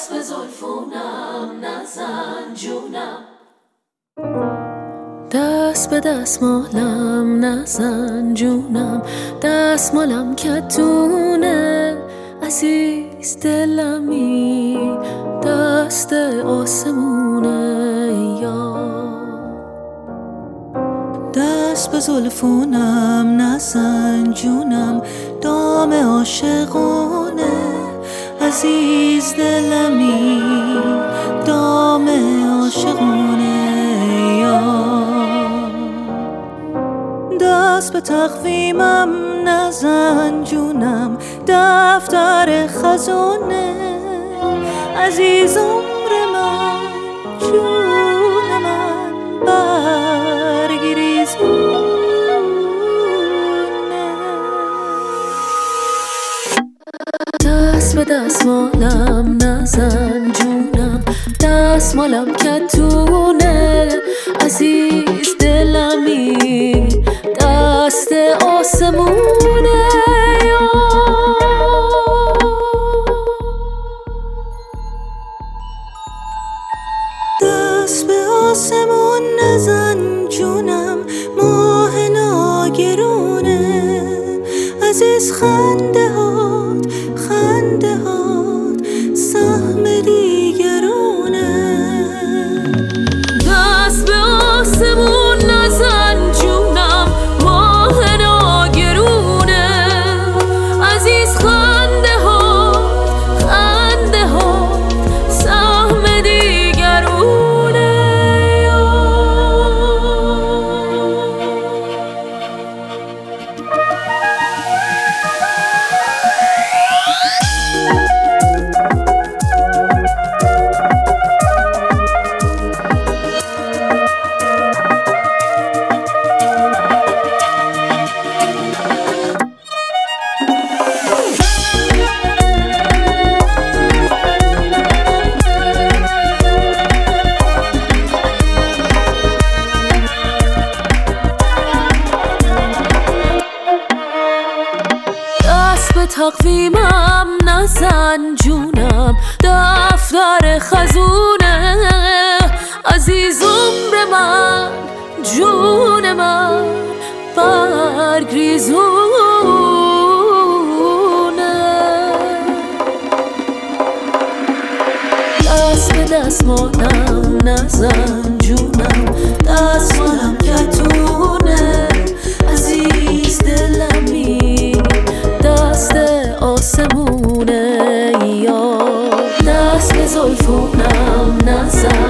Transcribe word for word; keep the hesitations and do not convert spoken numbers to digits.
دست به زلفونم نزن جونم، دست به دست مالم نزن جونم، دست مالم کتونه عزیز دلمی، دست آسمونه یا دست به زلفونم نزن جونم، دام عاشقونه عزیز دلمی، دام عاشقونه یا دست به تقویمم نزن جونم، دفتر خزونه عزیز عمر من، جون من برگریزونه. دست به دست مالم نزن جونم، دست مالم کتونه عزیز دلمی، دست آسمونه دست به آسمون نزن جونم، ماه ناگرونه عزیز خنده هات، خنده هات سهم دیگرونه. دست به آسمون نزن جونم، ماه ناگرونه عزیز خنده هات، خنده هات سهم دیگرونه. به تقویمم نزن جونم، دفتر خزونه عزیز عمر من، جون من برگریزونه. دست به دست مالم نزن جونم، دست مالم کتونه عزیز دلمی، دست آسمونه یا دست به زلفونم نزن